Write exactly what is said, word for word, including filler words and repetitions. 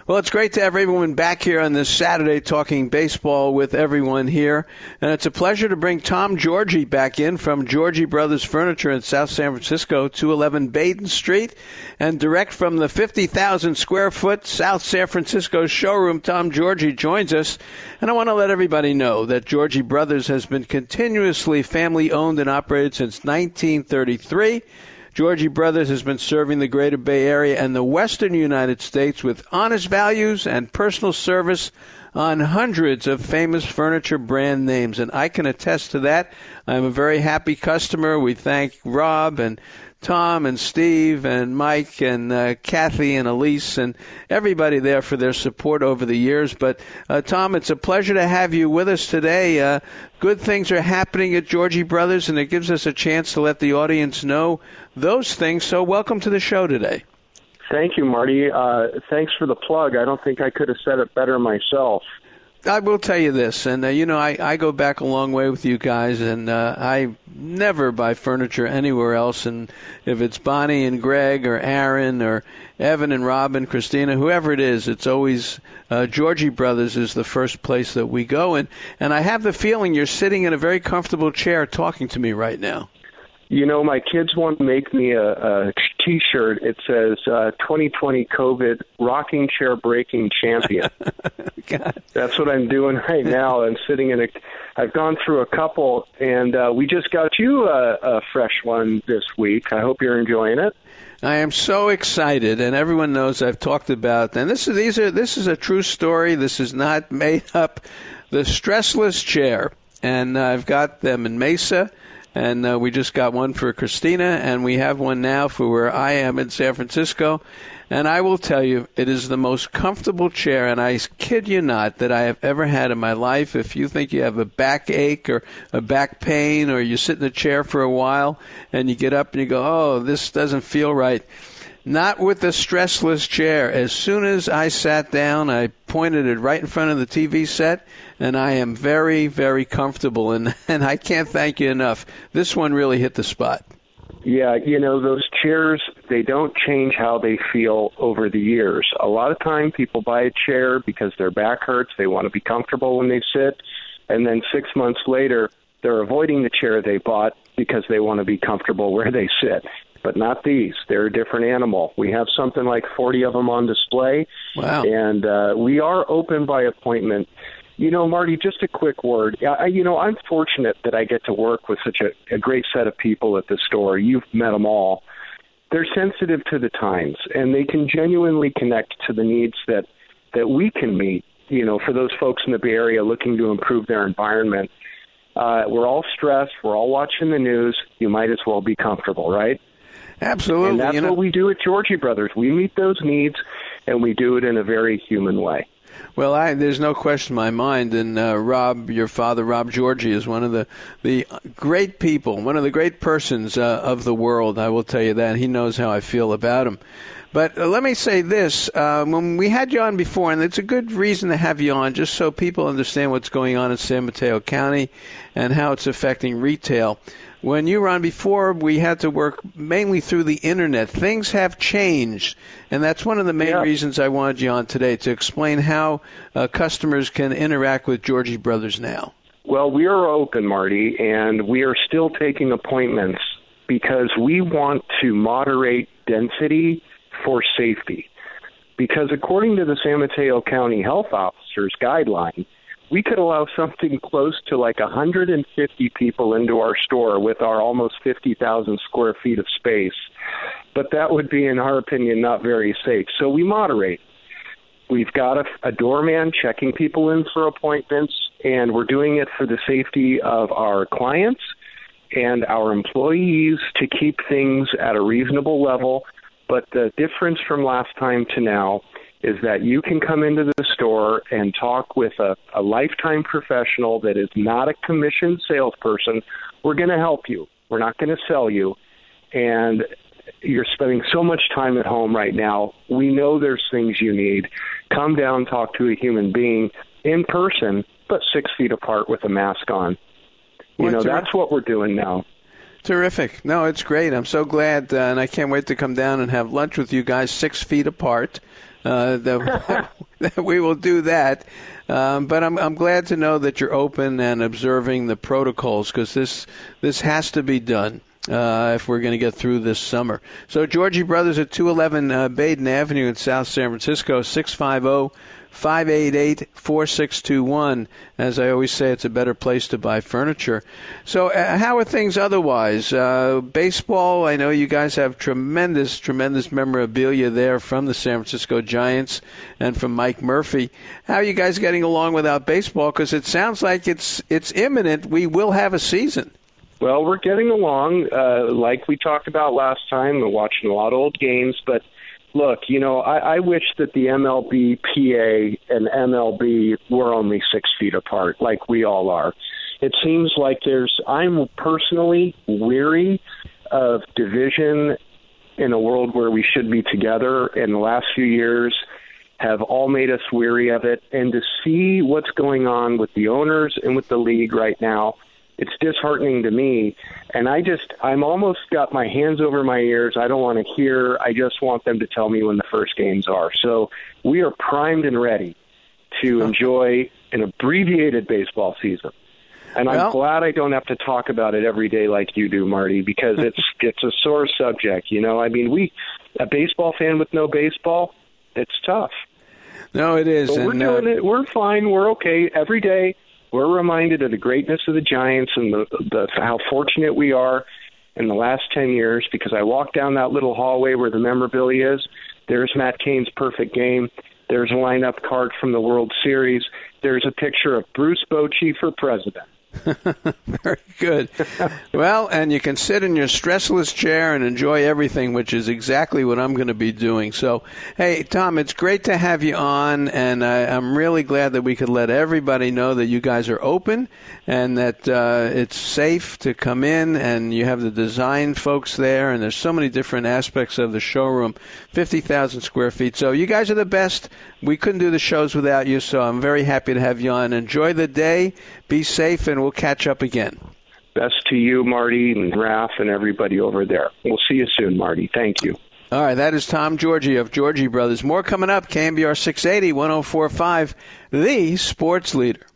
Well, it's great to have everyone back here on this Saturday talking baseball with everyone here. And it's a pleasure to bring Tom Georgi back in from Georgi Brothers Furniture in South San Francisco, two eleven Baden Street. And direct from the fifty thousand square foot South San Francisco showroom, Tom Georgi joins us. And I want to let everybody know that Georgi Brothers has been continuously family owned and operated since nineteen thirty-three. Georgi Brothers has been serving the greater Bay Area and the western United States with honest values and personal service on hundreds of famous furniture brand names. And I can attest to that. I'm a very happy customer. We thank Rob and Tom and Steve and Mike and uh, Kathy and Elise and everybody there for their support over the years. But, uh, Tom, it's a pleasure to have you with us today. Uh, good things are happening at Georgi Brothers, and it gives us a chance to let the audience know those things. So welcome to the show today. Thank you, Marty. Uh, thanks for the plug. I don't think I could have said it better myself. I will tell you this, and, uh, you know, I, I go back a long way with you guys, and uh, I never buy furniture anywhere else. And if it's Bonnie and Greg or Aaron or Evan and Robin, Christina, whoever it is, it's always uh, Georgi Brothers is the first place that we go. And, and I have the feeling you're sitting in a very comfortable chair talking to me right now. You know, my kids want to make me a, a T-shirt. It says uh, twenty twenty COVID Rocking Chair Breaking Champion. That's what I'm doing right now. I'm sitting in a – I've gone through a couple, and uh, we just got you a, a fresh one this week. I hope you're enjoying it. I am so excited, and everyone knows I've talked about – and this is, these are, this is a true story. This is not made up. The Stressless Chair, and uh, I've got them in Mesa. And uh, we just got one for Christina, and we have one now for where I am in San Francisco. And I will tell you, it is the most comfortable chair, and I kid you not, that I have ever had in my life. If you think you have a backache or a back pain, or you sit in a chair for a while, and you get up and you go, oh, this doesn't feel right. Not with the Stressless Chair. As soon as I sat down, I pointed it right in front of the T V set, and I am very, very comfortable, and, and I can't thank you enough. This one really hit the spot. Yeah, you know, those chairs, they don't change how they feel over the years. A lot of time people buy a chair because their back hurts, they want to be comfortable when they sit, and then six months later, they're avoiding the chair they bought because they want to be comfortable where they sit. But not these. They're a different animal. We have something like forty of them on display. Wow. And uh, we are open by appointment. You know, Marty, just a quick word. I, you know, I'm fortunate that I get to work with such a, a great set of people at the store. You've met them all. They're sensitive to the times, and they can genuinely connect to the needs that, that we can meet, you know, for those folks in the Bay Area looking to improve their environment. Uh, we're all stressed. We're all watching the news. You might as well be comfortable, right? Absolutely. And that's you know, what we do at Georgi Brothers. We meet those needs, and we do it in a very human way. Well, I, there's no question in my mind, and uh, Rob, your father, Rob Georgi, is one of the, the great people, one of the great persons uh, of the world, I will tell you that. He knows how I feel about him. But uh, let me say this. Uh, when we had you on before, and it's a good reason to have you on, just so people understand what's going on in San Mateo County and how it's affecting retail. When you were on before, we had to work mainly through the Internet. Things have changed, and that's one of the main yeah. reasons I wanted you on today, to explain how uh, customers can interact with Georgi Brothers now. Well, we are open, Marty, and we are still taking appointments because we want to moderate density for safety. Because according to the San Mateo County Health Officer's guideline, we could allow something close to like one hundred fifty people into our store with our almost fifty thousand square feet of space. But that would be, in our opinion, not very safe. So we moderate. We've got a, a doorman checking people in for appointments, and we're doing it for the safety of our clients and our employees to keep things at a reasonable level. But the difference from last time to now is that you can come into the store and talk with a, a lifetime professional that is not a commissioned salesperson. We're going to help you. We're not going to sell you. And you're spending so much time at home right now. We know there's things you need. Come down, talk to a human being in person, but six feet apart with a mask on. You Well, know, terrific. that's what we're doing now. Terrific. No, it's great. I'm so glad, uh, and I can't wait to come down and have lunch with you guys six feet apart. Uh, the, we will do that. Um, but I'm, I'm glad to know that you're open and observing the protocols, because this this has to be done uh, if we're going to get through this summer. So Georgie Brothers at two eleven uh, Baden Avenue in South San Francisco, six five zero, five eight eight, four six two one. As I always say, it's a better place to buy furniture. So uh, how are things otherwise? Uh, baseball, I know you guys have tremendous, tremendous memorabilia there from the San Francisco Giants and from Mike Murphy. How are you guys getting along without baseball? Because it sounds like it's it's imminent. We will have a season. Well, we're getting along. Uh, like we talked about last time, we're watching a lot of old games, but look, you know, I, I wish that the M L B P A and M L B were only six feet apart, like we all are. It seems like there's, I'm personally weary of division in a world where we should be together. In the last few years have all made us weary of it. And to see what's going on with the owners and with the league right now, it's disheartening to me, and I just, I'm almost got my hands over my ears. I don't want to hear. I just want them to tell me when the first games are. So we are primed and ready to enjoy an abbreviated baseball season. And I'm well, glad I don't have to talk about it every day like you do, Marty, because it's it's a sore subject. You know, I mean, we, a baseball fan with no baseball, it's tough. No, it is. But and, we're doing uh, it. We're fine. We're okay every day. We're reminded of the greatness of the Giants and the, the how fortunate we are in the last ten years, because I walk down that little hallway where the memorabilia is. There's Matt Cain's perfect game. There's a lineup card from the World Series. There's a picture of Bruce Bochy for president. Very good. Well, and you can sit in your stressless chair and enjoy everything, which is exactly what I'm going to be doing. So, hey, Tom, it's great to have you on, and I, I'm really glad that we could let everybody know that you guys are open and that uh, it's safe to come in, and you have the design folks there, and there's so many different aspects of the showroom, fifty thousand square feet. So you guys are the best. We couldn't do the shows without you, so I'm very happy to have you on. Enjoy the day. Be safe, and we'll catch up again. Best to you, Marty, and Raph, and everybody over there. We'll see you soon, Marty. Thank you. All right, that is Tom Georgie of Georgie Brothers. More coming up, K M B R six eighty, one oh four point five, the sports leader.